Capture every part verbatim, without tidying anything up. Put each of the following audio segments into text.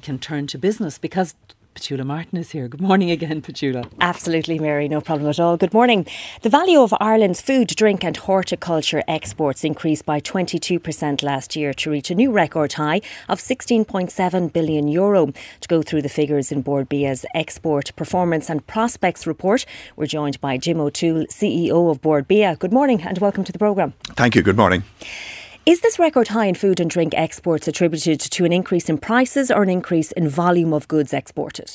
can turn to business, because Petula Martin is here. Good morning again, Petula. Absolutely, Mary, no problem at all. Good morning. The value of Ireland's food, drink and horticulture exports increased by twenty-two percent last year to reach a new record high of sixteen point seven billion euro. To go through the figures in Bord Bia's Export Performance and Prospects Report, we're joined by Jim O'Toole, C E O of Bord Bia. Good morning and welcome to the programme. Thank you. Good morning. Is this record high in food and drink exports attributed to an increase in prices or an increase in volume of goods exported?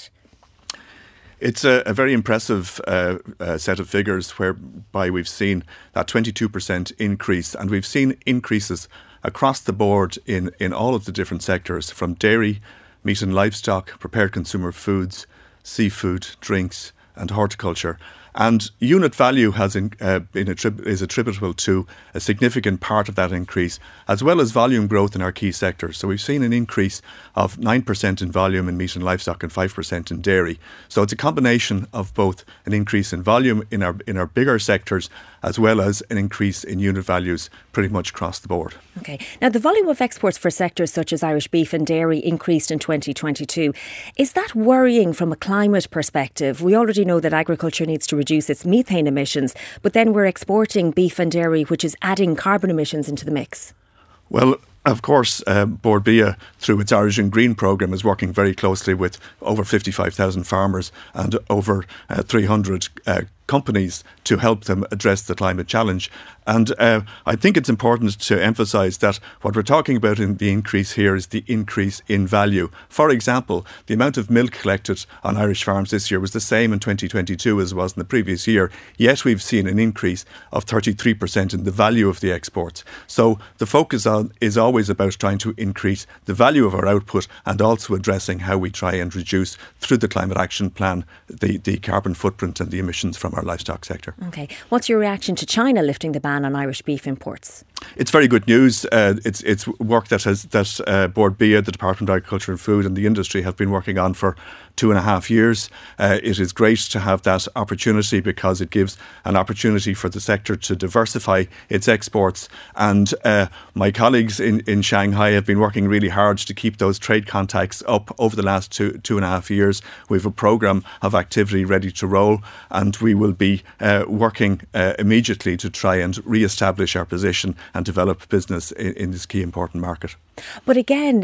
It's a, a very impressive uh, uh, set of figures whereby we've seen that twenty-two percent increase, and we've seen increases across the board in, in all of the different sectors, from dairy, meat and livestock, prepared consumer foods, seafood, drinks and horticulture. And unit value has in, uh, been attrib- is attributable to a significant part of that increase, as well as volume growth in our key sectors. So we've seen an increase of nine percent in volume in meat and livestock and five percent in dairy. So it's a combination of both an increase in volume in our in our bigger sectors, as well as an increase in unit values pretty much across the board. Okay. Now, the volume of exports for sectors such as Irish beef and dairy increased in twenty twenty-two. Is that worrying from a climate perspective? We already know that agriculture needs to reduce its methane emissions, but then we're exporting beef and dairy, which is adding carbon emissions into the mix. Well, of course, uh, Bord Bia, through its Origin Green programme, is working very closely with over fifty-five thousand farmers and over uh, three hundred uh, companies to help them address the climate challenge. And uh, I think it's important to emphasise that what we're talking about in the increase here is the increase in value. For example, the amount of milk collected on Irish farms this year was the same in twenty twenty-two as it was in the previous year, yet we've seen an increase of thirty-three percent in the value of the exports. So the focus on is always about trying to increase the value of our output and also addressing how we try and reduce, through the Climate Action Plan, the, the carbon footprint and the emissions from our livestock sector. Okay. What's your reaction to China lifting the ban on Irish beef imports? It's very good news. Uh, it's it's work that has that uh, Bord Bia, the Department of Agriculture and Food and the industry have been working on for two and a half years. Uh, it is great to have that opportunity because it gives an opportunity for the sector to diversify its exports. And uh, my colleagues in, in Shanghai have been working really hard to keep those trade contacts up over the last two two and a half years. We have a programme of activity ready to roll, and we will be uh, working uh, immediately to try and re-establish our position and develop business in, in this key important market. But again,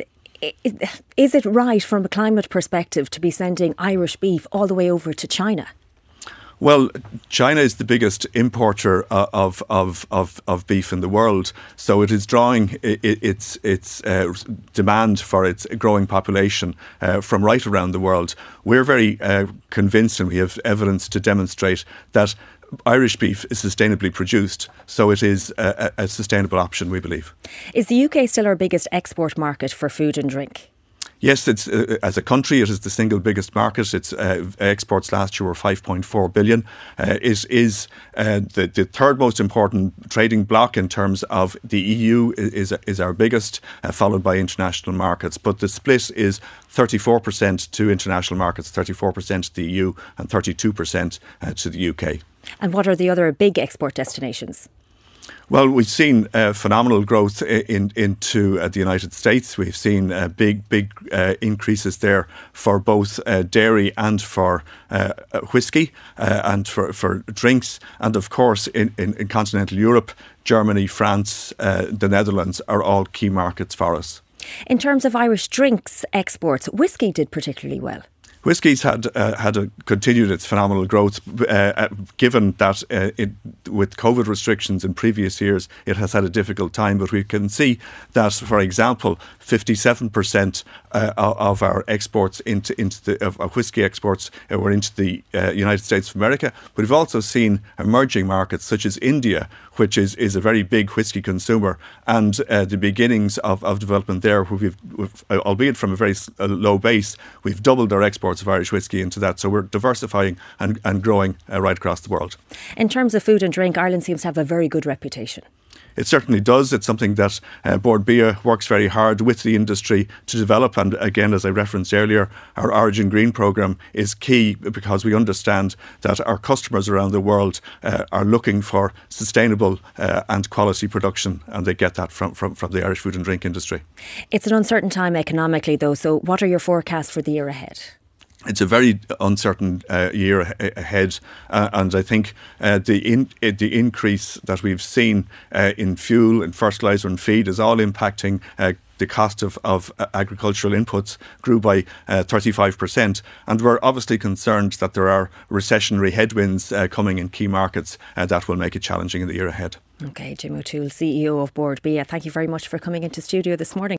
is it right from a climate perspective to be sending Irish beef all the way over to China? Well, China is the biggest importer of of of, of beef in the world, so it is drawing its its uh, demand for its growing population uh, from right around the world. We're very uh, convinced, and we have evidence to demonstrate that Irish beef is sustainably produced, so it is a, a sustainable option, we believe. Is the U K still our biggest export market for food and drink? Yes, it's uh, as a country, it is the single biggest market. Its uh, exports last year were five point four billion. Uh, it is uh, the, the third most important trading bloc in terms of the E U is is our biggest, uh, followed by international markets. But the split is thirty-four percent to international markets, thirty-four percent to the E U and thirty-two percent uh, to the U K. And what are the other big export destinations? Well, we've seen uh, phenomenal growth in, into uh, the United States. We've seen uh, big, big uh, increases there for both uh, dairy and for uh, whiskey uh, and for, for drinks. And of course, in, in, in continental Europe, Germany, France, uh, the Netherlands are all key markets for us. In terms of Irish drinks exports, whiskey did particularly well. Whiskey's had uh, had a, continued its phenomenal growth, uh, given that uh, it, with COVID restrictions in previous years, it has had a difficult time. But we can see that, for example, fifty-seven percent uh, of our exports into into the of, of whiskey exports were into the uh, United States of America. But we've also seen emerging markets such as India, which is, is a very big whiskey consumer, and uh, the beginnings of, of development there, where we've, we've, albeit from a very low base, we've doubled our exports of Irish whiskey into that. So we're diversifying and, and growing uh, right across the world. In terms of food and drink, Ireland seems to have a very good reputation. it certainly does. It's something that uh, Bord Bia works very hard with the industry to develop. And again, as I referenced earlier, our Origin Green programme is key because we understand that our customers around the world uh, are looking for sustainable uh, and quality production, and they get that from, from, from the Irish food and drink industry. It's an uncertain time economically, though, so what are your forecasts for the year ahead? It's a very uncertain uh, year a- ahead, uh, and I think uh, the in, uh, the increase that we've seen uh, in fuel, in fertiliser and feed is all impacting uh, the cost of, of uh, agricultural inputs grew by uh, thirty-five percent. And we're obviously concerned that there are recessionary headwinds uh, coming in key markets uh, that will make it challenging in the year ahead. OK, Jim O'Toole, C E O of Bord Bia, thank you very much for coming into studio this morning.